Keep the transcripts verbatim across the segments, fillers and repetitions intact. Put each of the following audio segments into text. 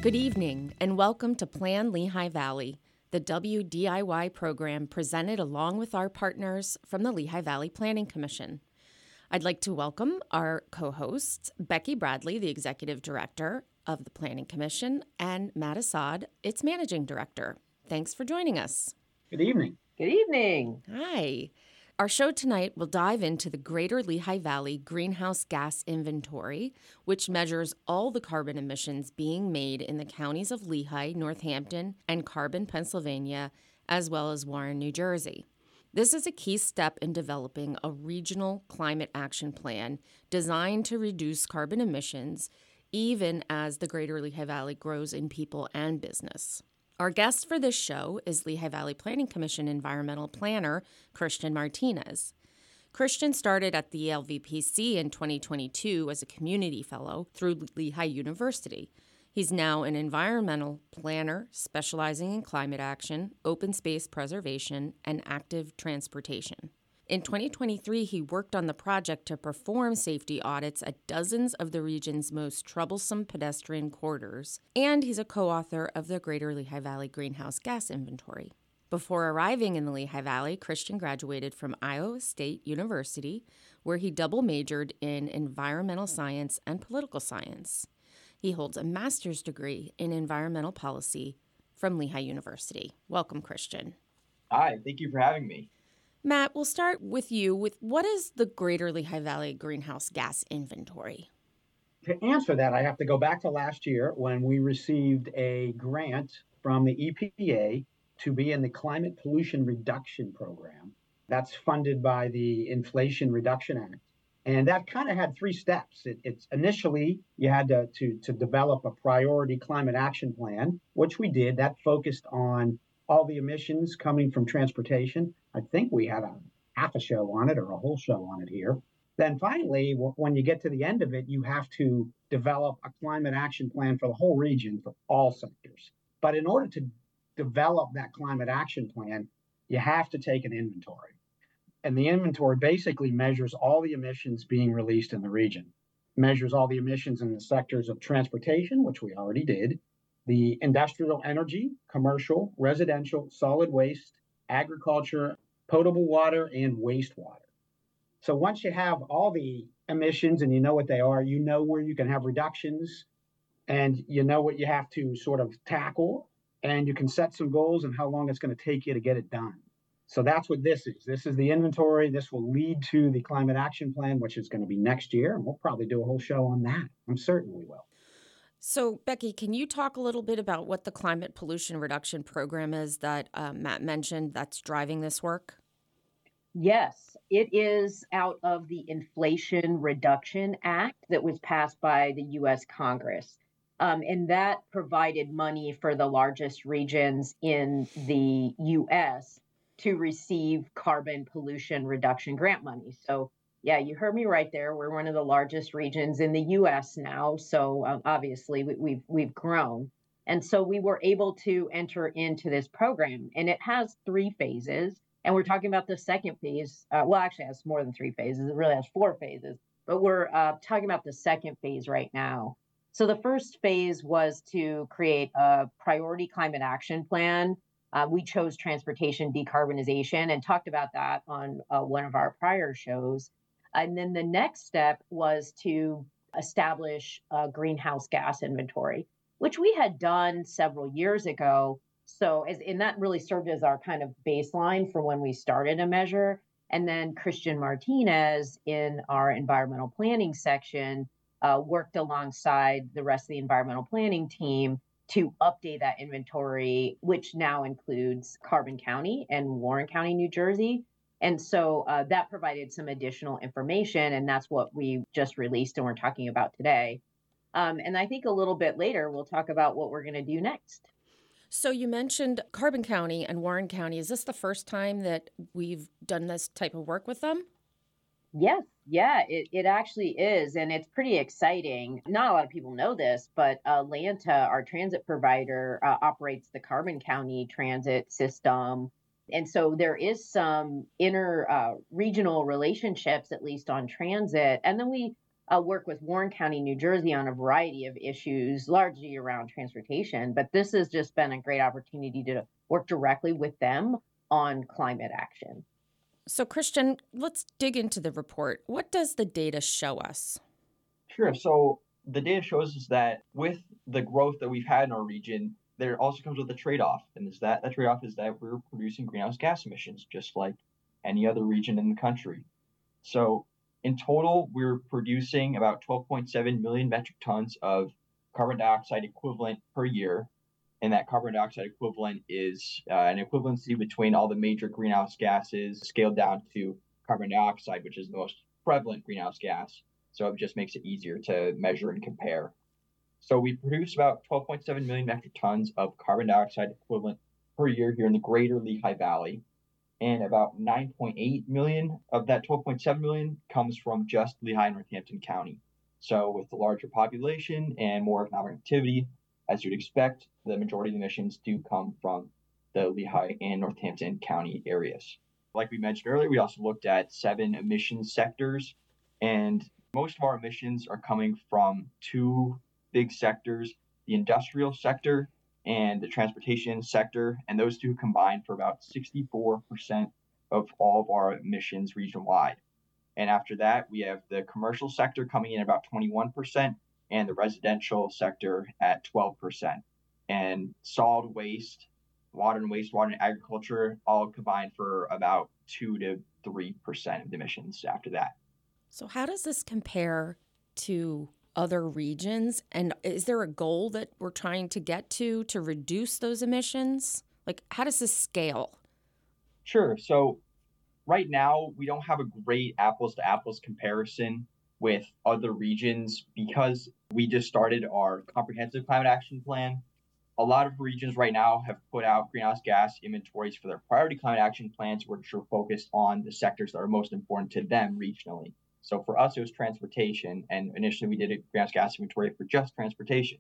Good evening, and welcome to Plan Lehigh Valley, the W D I Y program presented along with our partners from the Lehigh Valley Planning Commission. I'd like to welcome our co-hosts, Becky Bradley, the Executive Director of the Planning Commission, and Matt Assad, its Managing Director. Thanks for joining us. Good evening. Good evening. Hi. Our show tonight will dive into the Greater Lehigh Valley Greenhouse Gas Inventory, which measures all the carbon emissions being made in the counties of Lehigh, Northampton, and Carbon, Pennsylvania, as well as Warren, New Jersey. This is a key step in developing a regional climate action plan designed to reduce carbon emissions, even as the Greater Lehigh Valley grows in people and business. Our guest for this show is Lehigh Valley Planning Commission Environmental Planner Christian Martinez. Christian started at the L V P C in twenty twenty-two as a community fellow through Lehigh University. He's now an environmental planner specializing in climate action, open space preservation, and active transportation. In twenty twenty-three, he worked on the project to perform safety audits at dozens of the region's most troublesome pedestrian corridors, and he's a co-author of the Greater Lehigh Valley Greenhouse Gas Inventory. Before arriving in the Lehigh Valley, Christian graduated from Iowa State University, where he double majored in environmental science and political science. He holds a master's degree in environmental policy from Lehigh University. Welcome, Christian. Hi, thank you for having me. Matt, we'll start with you with what is the Greater Lehigh Valley Greenhouse Gas Inventory? To answer that, I have to go back to last year when we received a grant from the E P A to be in the Climate Pollution Reduction Program. That's funded by the Inflation Reduction Act. And that kind of had three steps. It, it's initially, you had to, to, to develop a priority climate action plan, which we did. That focused on all the emissions coming from transportation. I think we had a half a show on it or a whole show on it here. Then finally, w- when you get to the end of it, you have to develop a climate action plan for the whole region for all sectors. But in order to develop that climate action plan, you have to take an inventory. And the inventory basically measures all the emissions being released in the region, measures all the emissions in the sectors of transportation, which we already did, the industrial energy, commercial, residential, solid waste, agriculture, potable water, and wastewater. So once you have all the emissions and you know what they are, you know where you can have reductions and you know what you have to sort of tackle, and you can set some goals and how long it's going to take you to get it done. So that's what this is. This is the inventory. This will lead to the climate action plan, which is going to be next year. And we'll probably do a whole show on that. I'm certain we will. So, Becky, can you talk a little bit about what the Climate Pollution Reduction Program is that uh, Matt mentioned that's driving this work? Yes, it is out of the Inflation Reduction Act that was passed by the U S Congress. Um, and that provided money for the largest regions in the U S to receive carbon pollution reduction grant money. So yeah, you heard me right there. We're one of the largest regions in the U S now. So um, obviously we, we've we've grown. And so we were able to enter into this program, and it has three phases. And we're talking about the second phase. Uh, well, actually, it has more than three phases. It really has four phases. But we're uh, talking about the second phase right now. So the first phase was to create a priority climate action plan. Uh, we chose transportation decarbonization and talked about that on uh, one of our prior shows. And then the next step was to establish a greenhouse gas inventory, which we had done several years ago. So, as, and that really served as our kind of baseline for when we started a measure. And then Christian Martinez in our environmental planning section uh, worked alongside the rest of the environmental planning team to update that inventory, which now includes Carbon County and Warren County, New Jersey. And so uh, that provided some additional information, and that's what we just released and we're talking about today. Um, and I think a little bit later, we'll talk about what we're going to do next. So you mentioned Carbon County and Warren County. Is this the first time that we've done this type of work with them? Yes, yeah, it, it actually is. And it's pretty exciting. Not a lot of people know this, but Atlanta, our transit provider, uh, operates the Carbon County transit system. And so there is some inter uh, regional relationships, at least on transit. And then we uh, work with Warren County, New Jersey on a variety of issues, largely around transportation. But this has just been a great opportunity to work directly with them on climate action. So, Christian, let's dig into the report. What does the data show us? Sure. So the data shows us that with the growth that we've had in our region, there also comes with a trade-off. And is that that trade-off is that we're producing greenhouse gas emissions, just like any other region in the country. So in total, we're producing about twelve point seven million metric tons of carbon dioxide equivalent per year. And that carbon dioxide equivalent is uh, an equivalency between all the major greenhouse gases scaled down to carbon dioxide, which is the most prevalent greenhouse gas. So it just makes it easier to measure and compare. So we produce about twelve point seven million metric tons of carbon dioxide equivalent per year here in the greater Lehigh Valley. And about nine point eight million of that twelve point seven million comes from just Lehigh and Northampton County. So with the larger population and more economic activity, as you'd expect, the majority of the emissions do come from the Lehigh and Northampton County areas. Like we mentioned earlier, we also looked at seven emission sectors, and most of our emissions are coming from two big sectors, the industrial sector and the transportation sector, and those two combine for about sixty-four percent of all of our emissions region-wide. And after that, we have the commercial sector coming in about twenty-one percent and the residential sector at twelve percent. And solid waste, water and wastewater and agriculture all combine for about two to three percent of the emissions after that. So how does this compare to other regions? And is there a goal that we're trying to get to to reduce those emissions? Like, how does this scale? Sure. So right now, we don't have a great apples to apples comparison with other regions because we just started our comprehensive climate action plan. A lot of regions right now have put out greenhouse gas inventories for their priority climate action plans, which are focused on the sectors that are most important to them regionally. So for us, it was transportation. And initially, we did a greenhouse gas inventory for just transportation.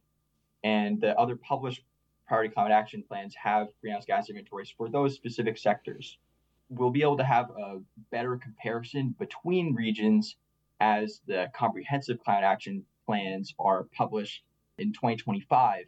And the other published priority climate action plans have greenhouse gas inventories for those specific sectors. We'll be able to have a better comparison between regions as the comprehensive climate action plans are published in twenty twenty-five,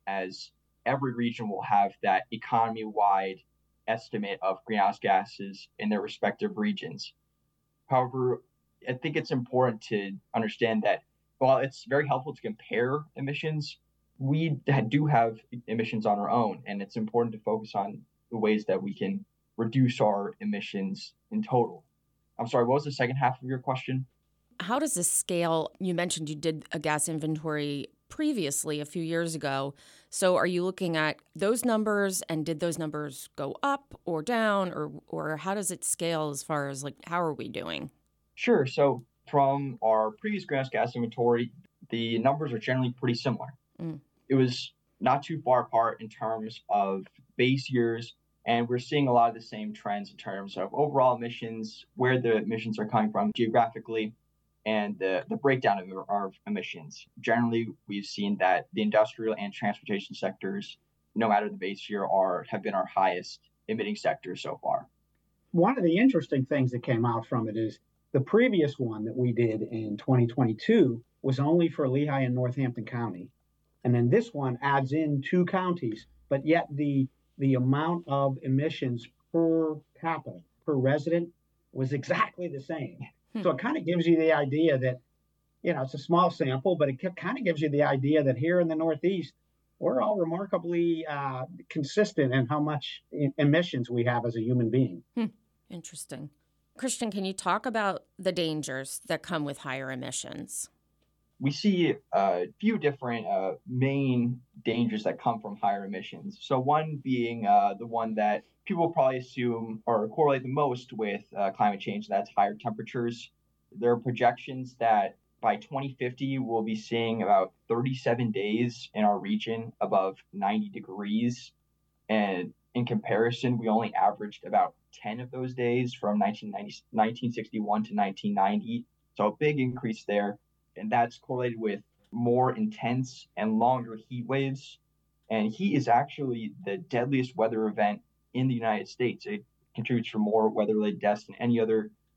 as every region will have that economy-wide estimate of greenhouse gases in their respective regions. However, I think it's important to understand that while it's very helpful to compare emissions, we do have emissions on our own, and it's important to focus on the ways that we can reduce our emissions in total. I'm sorry, what was the second half of your question? How does this scale? You mentioned you did a gas inventory previously a few years ago. So are you looking at those numbers, and did those numbers go up or down, or or how does it scale as far as like how are we doing? Sure. So from our previous greenhouse gas inventory, the numbers are generally pretty similar. Mm. It was not too far apart in terms of base years, and we're seeing a lot of the same trends in terms of overall emissions, where the emissions are coming from geographically, and the, the breakdown of our emissions. Generally, we've seen that the industrial and transportation sectors, no matter the base year, are have been our highest emitting sectors so far. One of the interesting things that came out from it is the previous one that we did in twenty twenty-two was only for Lehigh and Northampton County. And then this one adds in two counties, but yet the the amount of emissions per capita, per resident, was exactly the same. Hmm. So it kind of gives you the idea that, you know, it's a small sample, but it kind of gives you the idea that here in the Northeast, we're all remarkably uh, consistent in how much emissions we have as a human being. Hmm. Interesting. Christian, can you talk about the dangers that come with higher emissions? We see a few different uh, main dangers that come from higher emissions. So one being uh, the one that people probably assume or correlate the most with uh, climate change, that's higher temperatures. There are projections that by twenty fifty, we'll be seeing about thirty-seven days in our region above ninety degrees. And in comparison, we only averaged about ten of those days from nineteen sixty-one to nineteen ninety. So a big increase there. And that's correlated with more intense and longer heat waves. And heat is actually the deadliest weather event in the United States. It contributes to more weather-related deaths than any other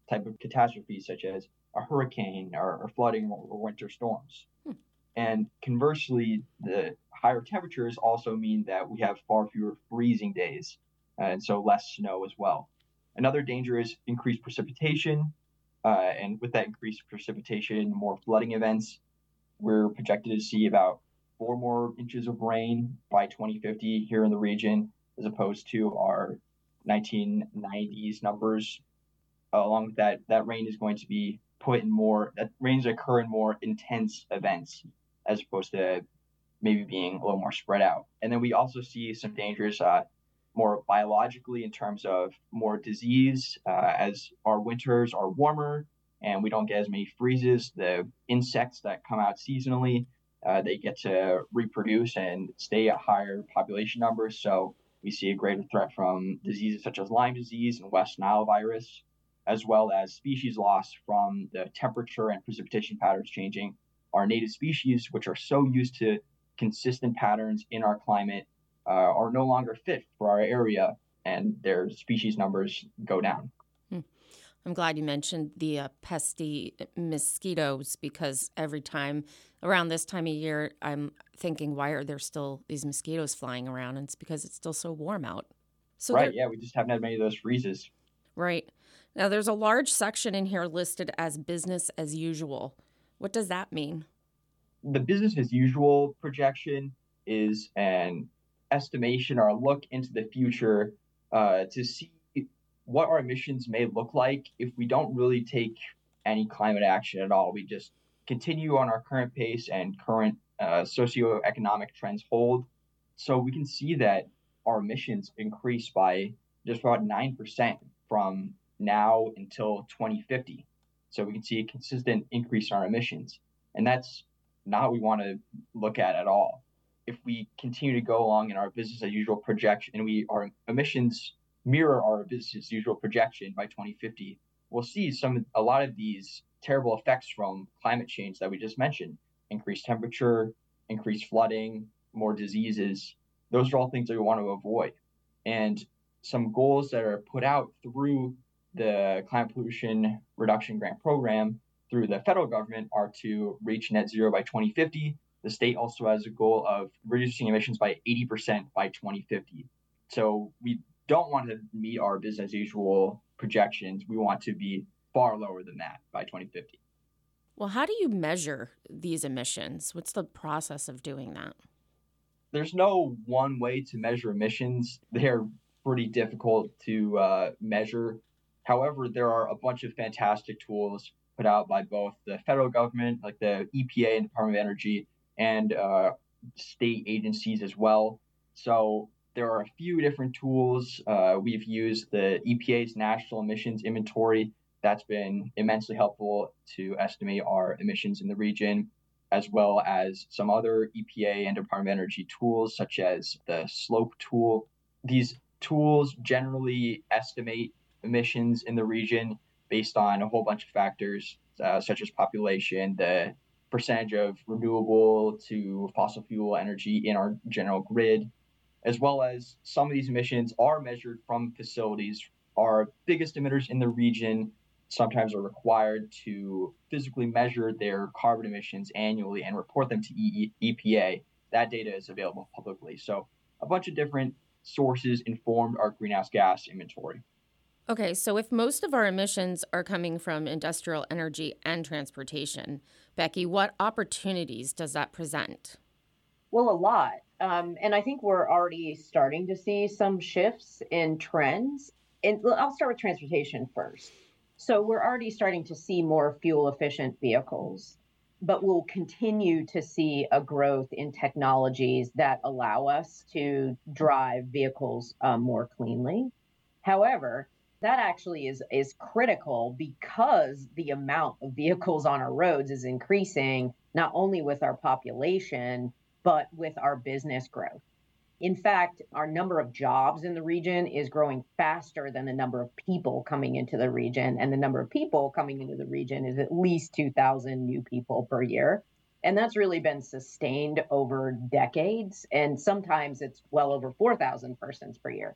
type of catastrophes such as a hurricane or, or flooding or, or winter storms. Hmm. And conversely, the higher temperatures also mean that we have far fewer freezing days, and so less snow as well. Another danger is increased precipitation, uh, and with that increased precipitation, more flooding events. We're projected to see about four more inches of rain by twenty fifty here in the region, as opposed to our nineteen nineties numbers. Uh, along with that, that rain is going to be put in more, that rains occur in more intense events, as opposed to maybe being a little more spread out. And then we also see some dangers uh, more biologically in terms of more disease uh, as our winters are warmer and we don't get as many freezes. The insects that come out seasonally, uh, they get to reproduce and stay at higher population numbers. So we see a greater threat from diseases such as Lyme disease and West Nile virus, as well as species loss from the temperature and precipitation patterns changing. Our native species, which are so used to consistent patterns in our climate, uh, are no longer fit for our area, and their species numbers go down. Hmm. I'm glad you mentioned the uh, pesky mosquitoes, because every time around this time of year, I'm thinking, why are there still these mosquitoes flying around? And it's because it's still so warm out. So right, there, yeah, we just haven't had many of those freezes. Right. Now, there's a large section in here listed as business as usual. What does that mean? The business as usual projection is an estimation or a look into the future uh, to see what our emissions may look like if we don't really take any climate action at all. We just continue on our current pace and current uh, socioeconomic trends hold. So we can see that our emissions increase by just about nine percent from now until twenty fifty. So we can see a consistent increase in our emissions. And that's not what we want to look at at all. If we continue to go along in our business as usual projection and we our emissions mirror our business as usual projection by twenty fifty, we'll see some a lot of these terrible effects from climate change that we just mentioned: increased temperature, increased flooding, more diseases. Those are all things that we want to avoid. And some goals that are put out through the Climate Pollution Reduction Grant Program through the federal government are to reach net zero by twenty fifty. The state also has a goal of reducing emissions by eighty percent by twenty fifty. So we don't want to meet our business as usual projections. We want to be far lower than that by twenty fifty. Well, how do you measure these emissions? What's the process of doing that? There's no one way to measure emissions. They're pretty difficult to uh, measure. However, there are a bunch of fantastic tools put out by both the federal government, like the E P A and Department of Energy, and uh, state agencies as well. So there are a few different tools. Uh, we've used the E P A's National Emissions Inventory. That's been immensely helpful to estimate our emissions in the region, as well as some other E P A and Department of Energy tools, such as the SLOPE tool. These tools generally estimate emissions in the region based on a whole bunch of factors, uh, such as population, the percentage of renewable to fossil fuel energy in our general grid, as well as some of these emissions are measured from facilities. Our biggest emitters in the region sometimes are required to physically measure their carbon emissions annually and report them to E P A. That data is available publicly. So a bunch of different sources informed our greenhouse gas inventory. Okay, so if most of our emissions are coming from industrial energy and transportation, Becky, what opportunities does that present? Well, a lot. Um, and I think we're already starting to see some shifts in trends. And I'll start with transportation first. So we're already starting to see more fuel efficient vehicles, but we'll continue to see a growth in technologies that allow us to drive vehicles um, more cleanly. However, that actually is, is critical because the amount of vehicles on our roads is increasing, not only with our population, but with our business growth. In fact, our number of jobs in the region is growing faster than the number of people coming into the region. And the number of people coming into the region is at least two thousand new people per year. And that's really been sustained over decades. And sometimes it's well over four thousand persons per year.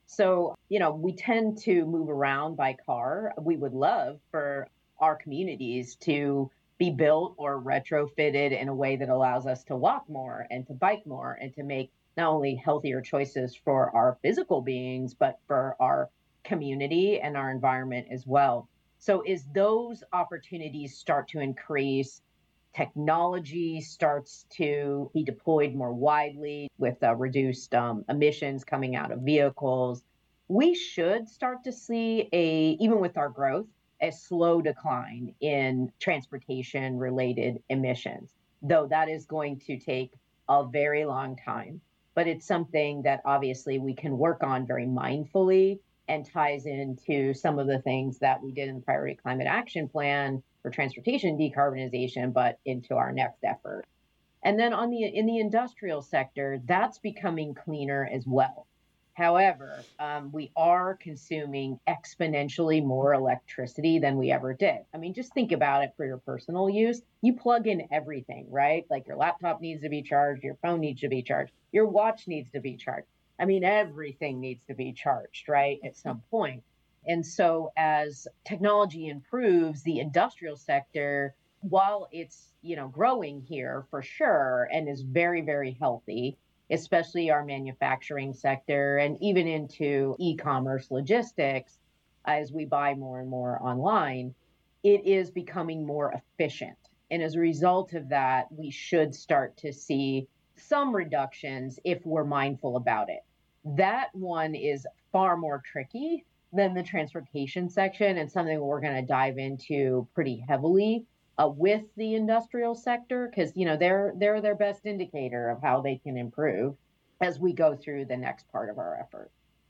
So, you know, we tend to move around by car. We would love for our communities to be built or retrofitted in a way that allows us to walk more and to bike more and to make not only healthier choices for our physical beings, but for our community and our environment as well. So, as those opportunities start to increase, technology starts to be deployed more widely with uh, reduced um, emissions coming out of vehicles, we should start to see a, even with our growth, a slow decline in transportation related emissions, though that is going to take a very long time. But it's something that obviously we can work on very mindfully and ties into some of the things that we did in the Priority Climate Action Plan for transportation decarbonization, but into our next effort. And then on the in the industrial sector, that's becoming cleaner as well. However, um, we are consuming exponentially more electricity than we ever did. I mean, just think about it for your personal use. You plug in everything, right? Like your laptop needs to be charged, your phone needs to be charged, your watch needs to be charged. I mean, everything needs to be charged, right, at some point. And so as technology improves, the industrial sector, while it's, you know, growing here for sure and is very, very healthy, especially our manufacturing sector and even into e-commerce logistics, as we buy more and more online, it is becoming more efficient. And as a result of that, we should start to see some reductions if we're mindful about it. That one is far more tricky than the transportation section and something we're going to dive into pretty heavily uh, with the industrial sector, because you know they're they're their best indicator of how they can improve as we go through the next part of our effort.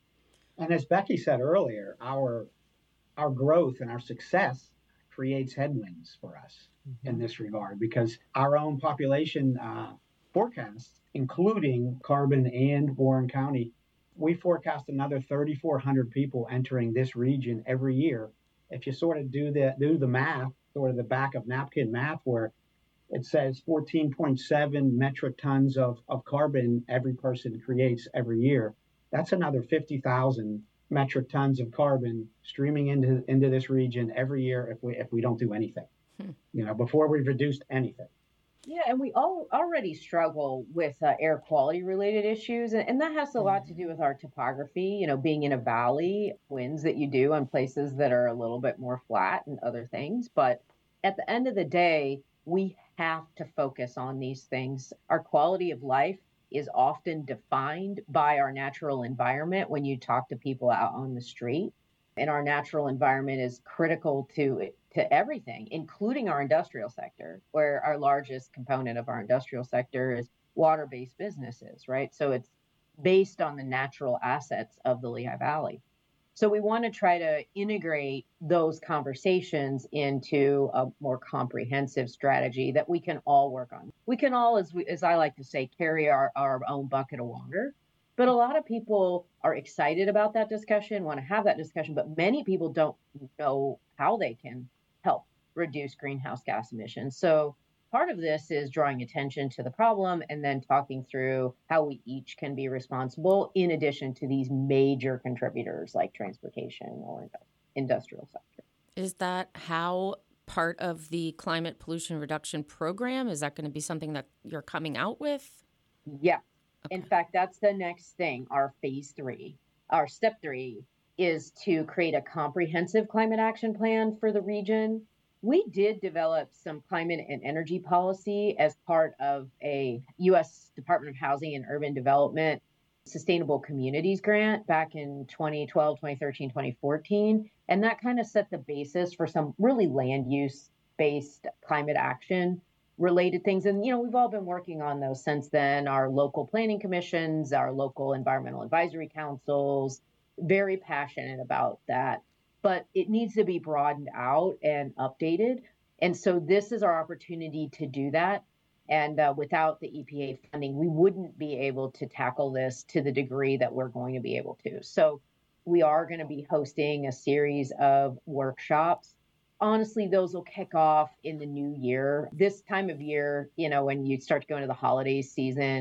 And as Becky said earlier, our our growth and our success creates headwinds for us mm-hmm. in this regard, because our own population uh, forecasts, including Carbon and Warren County, we forecast another three thousand four hundred people entering this region every year. If you sort of do the do the math, sort of the back of napkin math, where it says fourteen point seven metric tons of, of carbon every person creates every year, that's another fifty thousand metric tons of carbon streaming into into this region every year if we if we don't do anything, hmm. you know, before we've reduced anything. Yeah, and we all already struggle with uh, air quality related issues, and, and that has a lot to do with our topography. You know, being in a valley, winds that you do on places that are a little bit more flat and other things. But at the end of the day, we have to focus on these things. Our quality of life is often defined by our natural environment when you talk to people out on the street. And our natural environment is critical to to everything, including our industrial sector, where our largest component of our industrial sector is water-based businesses, right? So it's based on the natural assets of the Lehigh Valley. So we want to try to integrate those conversations into a more comprehensive strategy that we can all work on. We can all, as we, as I like to say, carry our, our own bucket of water. But a lot of people are excited about that discussion, want to have that discussion, but many people don't know how they can help reduce greenhouse gas emissions. So part of this is drawing attention to the problem and then talking through how we each can be responsible in addition to these major contributors like transportation or industrial sector. Is that how part of the climate pollution reduction program? Is that going to be something that you're coming out with? Yeah. Okay. In fact, that's the next thing. Our phase three, our step three is to create a comprehensive climate action plan for the region. We did develop some climate and energy policy as part of a U S Department of Housing and Urban Development Sustainable Communities grant back in twenty twelve, twenty thirteen, twenty fourteen. And that kind of set the basis for some really land use based climate action related things. And, you know, we've all been working on those since then. Our local planning commissions, our local environmental advisory councils, very passionate about that. But it needs to be broadened out and updated. And so this is our opportunity to do that. And uh, without the E P A funding, we wouldn't be able to tackle this to the degree that we're going to be able to. So we are going to be hosting a series of workshops. Honestly, those will kick off in the new year. This time of year, you know, when you start to go into the holiday season,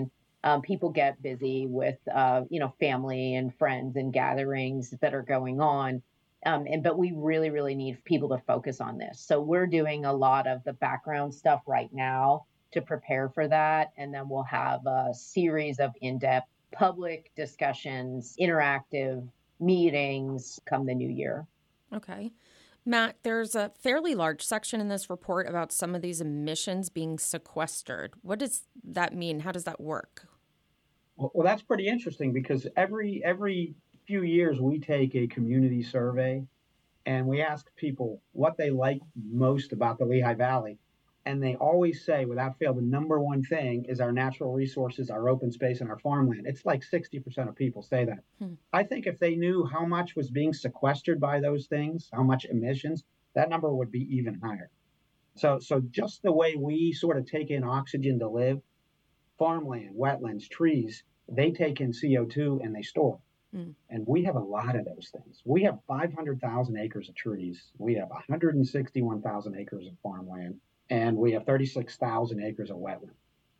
Um, people get busy with, uh, you know, family and friends and gatherings that are going on. Um, and but we really, really need people to focus on this. So we're doing a lot of the background stuff right now to prepare for that. And then we'll have a series of in-depth public discussions, interactive meetings come the new year. Okay. Matt, there's a fairly large section in this report about some of these emissions being sequestered. What does that mean? How does that work? Well, well, that's pretty interesting because every every few years we take a community survey and we ask people what they like most about the Lehigh Valley. And they always say, without fail, the number one thing is our natural resources, our open space, and our farmland. It's like sixty percent of people say that. Hmm. I think if they knew how much was being sequestered by those things, how much emissions, that number would be even higher. So, so just the way we sort of take in oxygen to live, farmland, wetlands, trees, they take in C O two and they store it. Mm. And we have a lot of those things. We have five hundred thousand acres of trees. We have one hundred sixty-one thousand acres of farmland, and we have thirty-six thousand acres of wetland.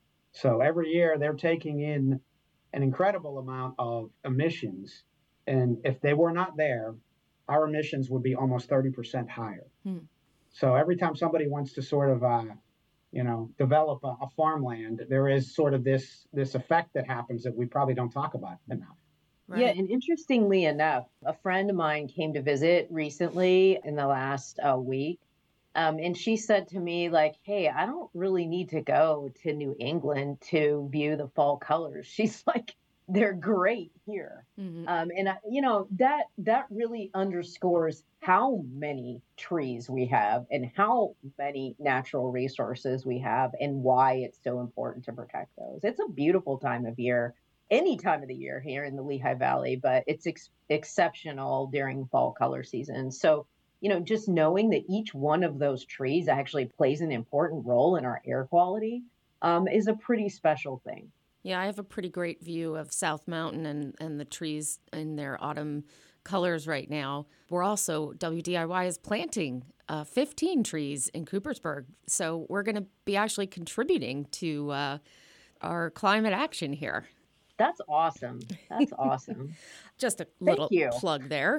So every year they're taking in an incredible amount of emissions. And if they were not there, our emissions would be almost thirty percent higher. Mm. So every time somebody wants to sort of uh, you know, develop a, a farmland, there is sort of this this effect that happens that we probably don't talk about enough. Right. Yeah, and interestingly enough, a friend of mine came to visit recently in the last uh, week, um, and she said to me, like, hey, I don't really need to go to New England to view the fall colors. She's like, they're great here. Mm-hmm. Um, and, I, you know, that that really underscores how many trees we have and how many natural resources we have and why it's so important to protect those. It's a beautiful time of year, any time of the year here in the Lehigh Valley, but it's ex- exceptional during fall color season. So, you know, just knowing that each one of those trees actually plays an important role in our air quality um, is a pretty special thing. Yeah, I have a pretty great view of South Mountain and, and the trees in their autumn colors right now. We're also, W D I Y is planting uh, fifteen trees in Coopersburg. So we're going to be actually contributing to uh, our climate action here. That's awesome. That's awesome. Just a little plug there.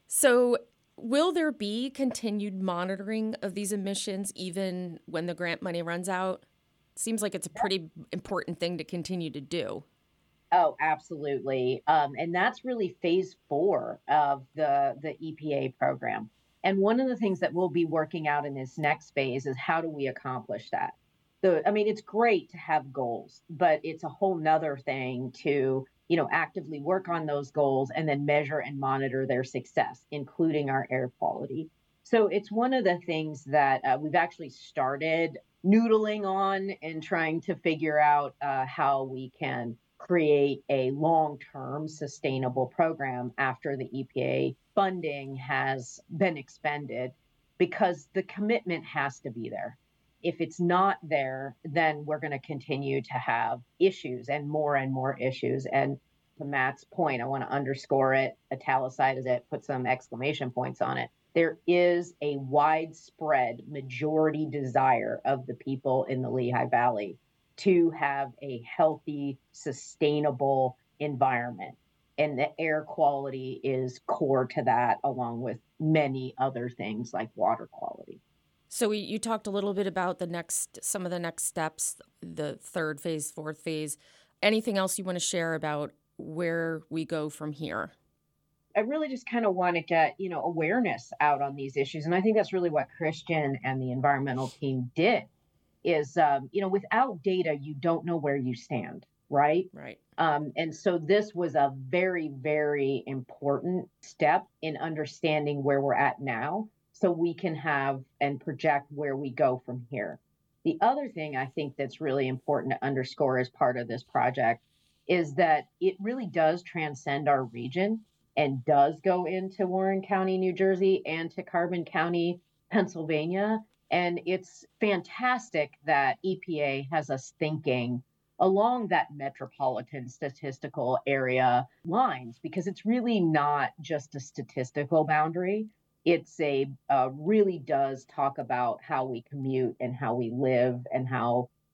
So will there be continued monitoring of these emissions even when the grant money runs out? Seems like it's a pretty important thing to continue to do. Oh, absolutely. Um, and that's really phase four of the, the E P A program. And one of the things that we'll be working out in this next phase is how do we accomplish that? The, I mean, it's great to have goals, but it's a whole nother thing to, you know, actively work on those goals and then measure and monitor their success, including our air quality. So it's one of the things that uh, we've actually started noodling on and trying to figure out uh, how we can create a long-term sustainable program after the E P A funding has been expended, because the commitment has to be there. If it's not there, then we're going to continue to have issues and more and more issues. And to Matt's point, I want to underscore it, italicize it, put some exclamation points on it. There is a widespread majority desire of the people in the Lehigh Valley to have a healthy, sustainable environment. And the air quality is core to that, along with many other things like water quality. So we, you talked a little bit about the next, some of the next steps, the third phase, fourth phase. Anything else you want to share about where we go from here? I really just kind of want to get, you know, awareness out on these issues. And I think that's really what Christian and the environmental team did is, um, you know, without data, you don't know where you stand, right? Right. Um, and so this was a very, very important step in understanding where we're at now so we can have and project where we go from here. The other thing I think that's really important to underscore as part of this project is that it really does transcend our region and does go into Warren County, New Jersey, and to Carbon County, Pennsylvania. And it's fantastic that E P A has us thinking along that metropolitan statistical area lines, because it's really not just a statistical boundary. It's a uh, really does talk about how we commute and how we live and how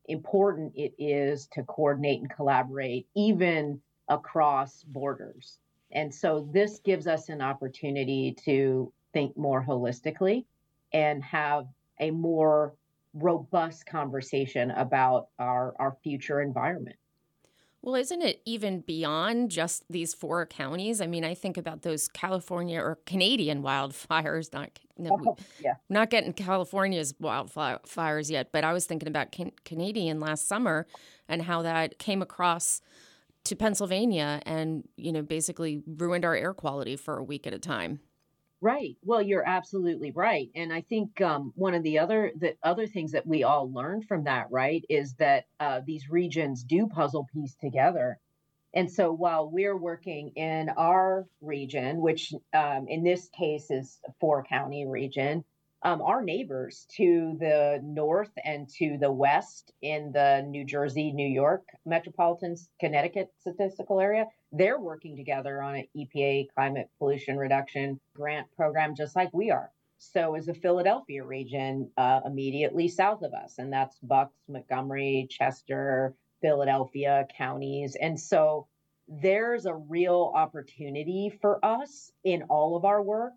important it is to coordinate and collaborate even across borders. And so this gives us an opportunity to think more holistically and have a more robust conversation about our, our future environment. Well, isn't it even beyond just these four counties? I mean, I think about those California or Canadian wildfires, not no, Oh, yeah. not getting California's wildfires yet, but I was thinking about can- Canadian last summer and how that came across to Pennsylvania and, you know, basically ruined our air quality for a week at a time. Right. Well, you're absolutely right. And I think um, one of the other the other things that we all learned from that, right, is that uh, these regions do puzzle piece together. And so while we're working in our region, which um, in this case is a four county region, um, our neighbors to the north and to the west in the New Jersey, New York metropolitan Connecticut statistical area, they're working together on an E P A climate pollution reduction grant program, just like we are. So is the Philadelphia region uh, immediately south of us, and that's Bucks, Montgomery, Chester, Philadelphia counties. And so there's a real opportunity for us in all of our work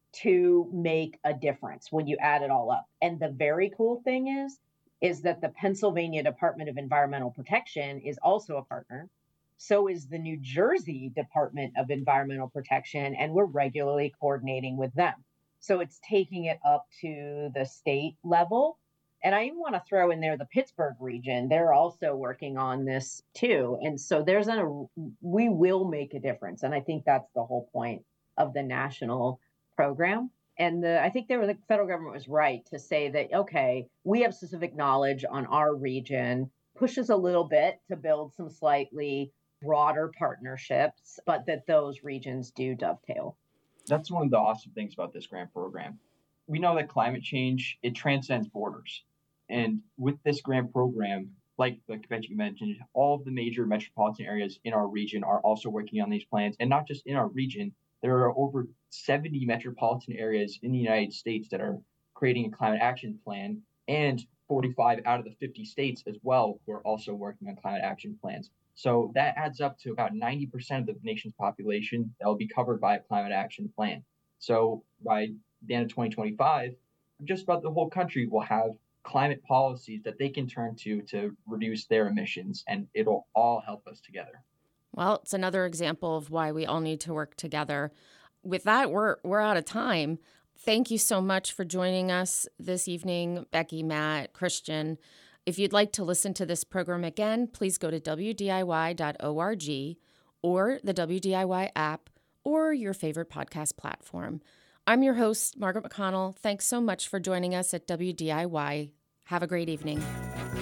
to make a difference when you add it all up. And the very cool thing is, is that the Pennsylvania Department of Environmental Protection is also a partner. So is the New Jersey Department of Environmental Protection, and we're regularly coordinating with them. So it's taking it up to the state level. And I even want to throw in there the Pittsburgh region. They're also working on this too. And so there's a, we will make a difference. And I think that's the whole point of the national program. And the, I think they were, the federal government was right to say that, okay, we have specific knowledge on our region, pushes a little bit to build some slightly broader partnerships, but that those regions do dovetail. That's one of the awesome things about this grant program. We know that climate change, it transcends borders. And with this grant program, like the convention you mentioned, all of the major metropolitan areas in our region are also working on these plans. And not just in our region, there are over seventy metropolitan areas in the United States that are creating a climate action plan, and forty-five out of the fifty states as well who are also working on climate action plans. So that adds up to about ninety percent of the nation's population that will be covered by a climate action plan. So by the end of twenty twenty-five, just about the whole country will have climate policies that they can turn to to reduce their emissions, and it'll all help us together. Well, it's another example of why we all need to work together. With that, we're we're out of time. Thank you so much for joining us this evening, Becky, Matt, Christian. If you'd like to listen to this program again, please go to W D I Y dot org or the W D I Y app or your favorite podcast platform. I'm your host, Margaret McConnell. Thanks so much for joining us at W D I Y. Have a great evening.